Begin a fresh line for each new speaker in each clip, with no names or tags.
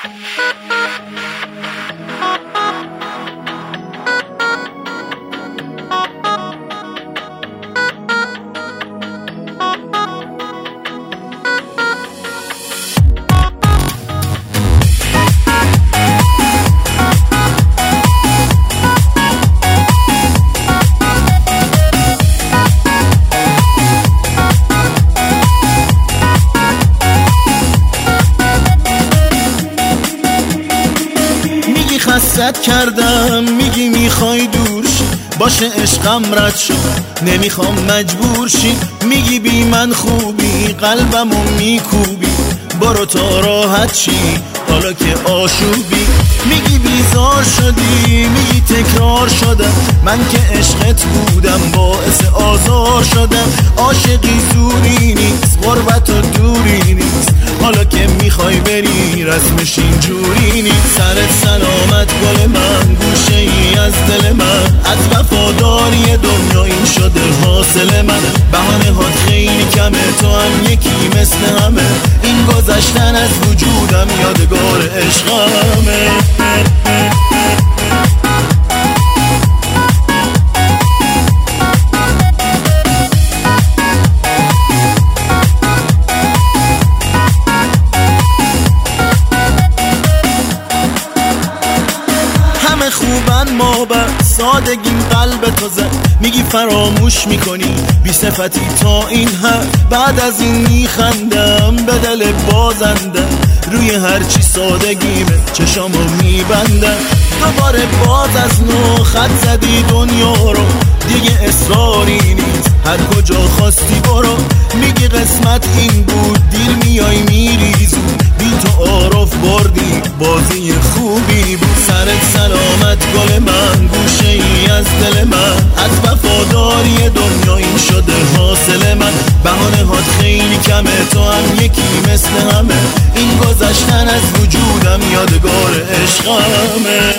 خستت کردم میگی میخوای دور شی، باشه عشقم رد شد نمیخوام مجبور شی. میگی بی من خوبی قلبمو میکوبی، برو تا راحت شی حالا که آشوبی. میگی بیزار شدی میگی تکرار شدم، من که عشقت بودم باعث آزار شدم. عاشقی زوری نیست غربت و دوری نیست، حالا که میخوای بری رسمش اینجوری نیست. سرت سلامت گل من گوشه ای از دل من، از وفاداری دنیا این شده حاصل من. بهانه هات خیلی کمه تو هم یکی مثل همه، این گذشتن از وجودم یادگار عشقمه. همه خوبن ما بر سادگیم قلب تو زد، میگی فراموش میکنی بی صفتی تا این حد. بعد از این میخندم به دل بازندم، روی هرچی سادگیمه چشامو میبندم. دوباره باز از نو خط زدی دنیا رو، دیگه اصراری نیست هر کجا خواستی برو. میگی قسمت این بود دیر میای میریزی، بی تو عارف بردی بازی خوبی بود. سرت سلامت گل من گوشه ای از دل من، از وفاداری دنیا این شده حاصل من. بهانه هات خیلی کمه تو هم یکی مثل همه، این گذشتن از وجودم یادگار عشقمه.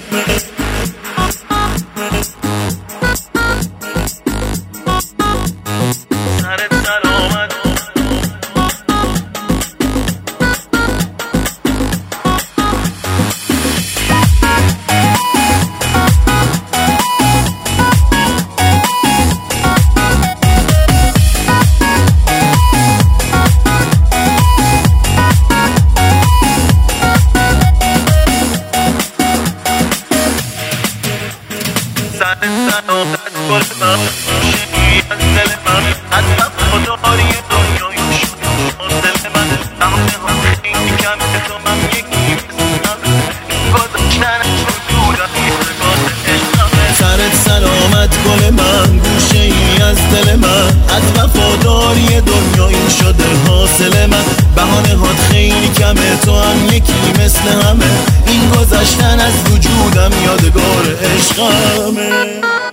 سرت سلامت گل من گوشه‌ای از دل من، از وفاداری دنیا این شده حاصل من. بهانه ها خیلی کمه تو من یکی مثل همه، این گذشتن از وجودم یادگار عشقمه. سرت سلامت گل من گوشه ای از دل من، از وفاداری دنیا این شده حاصل من. بهانه هات خیلی کمه تو هم یکی مثل همه، این گذشتن از وجودم یادگار عشقمه.